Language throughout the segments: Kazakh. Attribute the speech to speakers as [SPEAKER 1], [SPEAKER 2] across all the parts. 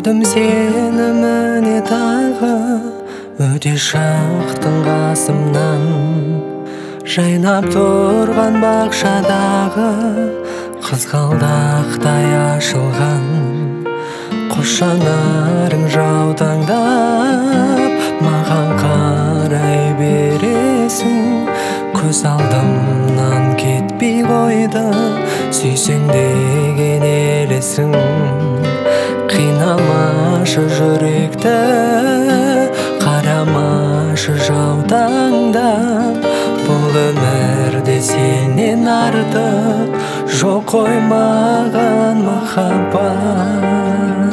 [SPEAKER 1] Көрдім сені міне тағы, өте шықтың қасымнан. Жайнап тұрған бақшадағы қызғалдақтай ашылған. Қос жанарың жаутаңдап маған қарай бересің. Көз алдымнан кетпей қойды сүйсең деген елесің. Қинамашы жүректі, қарамашы жаутаңдап. Бұл өмірде сенен артық жоқ қой маған махаббат.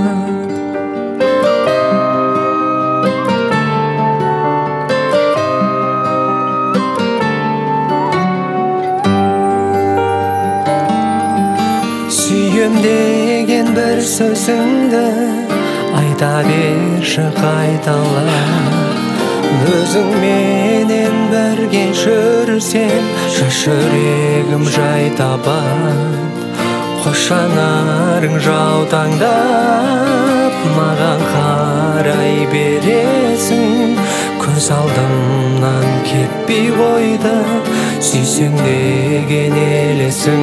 [SPEAKER 1] Сүйем деген бір сөзіңді айта берші қайталап. Өзің менен бірге жүрсем шаш жүрегім жай табад. Қос жанарың жаутаңдап маған қарай бересің. Көз алдымнан кетпей қойды сүйсең деген елесің.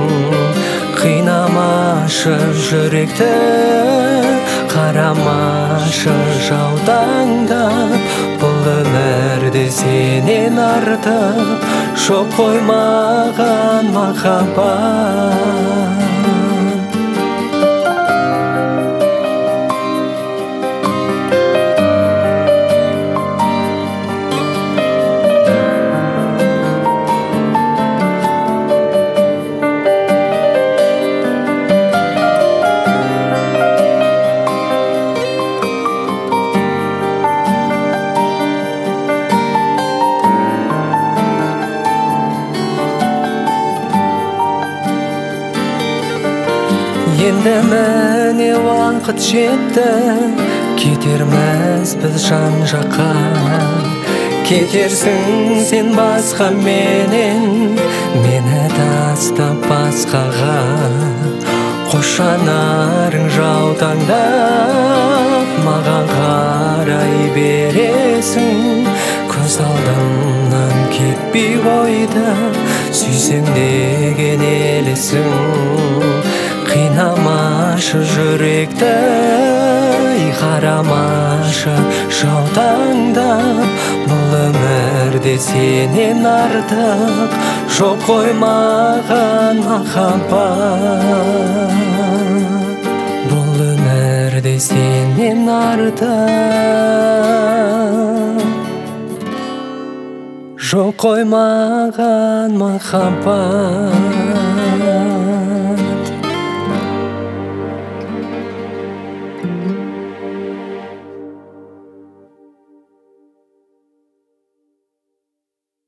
[SPEAKER 1] Қинамашы жүректі, қарамашы жаутаңдап. Бұл өмірде сенен артық жоқ қой маған махаббат. Енді міне уақыт жетті, кетерміз біз жан жаққа. Кетерсің сен басқа менен, мені тастап басқаға. Қос жанарың жаутаңдап маған қарай бересің. Көз алдымнан кетпей қойды сүйсең деген елесің. Қинамашы жүректі, қарамашы жаутаңдап. Бұл өмірде сенен артық жоқ қой маған махаббат. Бұл өмірде сенен артық жоқ қой маған махаббат.